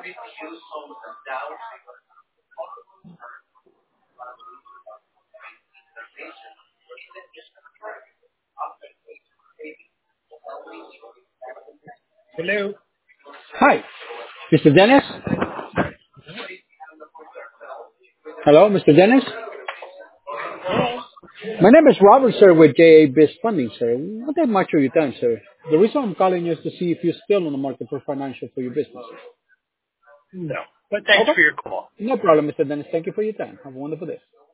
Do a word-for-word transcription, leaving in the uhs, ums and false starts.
Hello. Hi, mister Dennis. Hello, mister Dennis. Hello. My name is Robert, sir, with J A Biz Funding, sir. Not that much of your time, sir. The reason I'm calling you is to see if you're still on the market for financial for your business. No. But thanks Okay. for your call. No problem, mister Dennis. Thank you for your time. Have a wonderful day.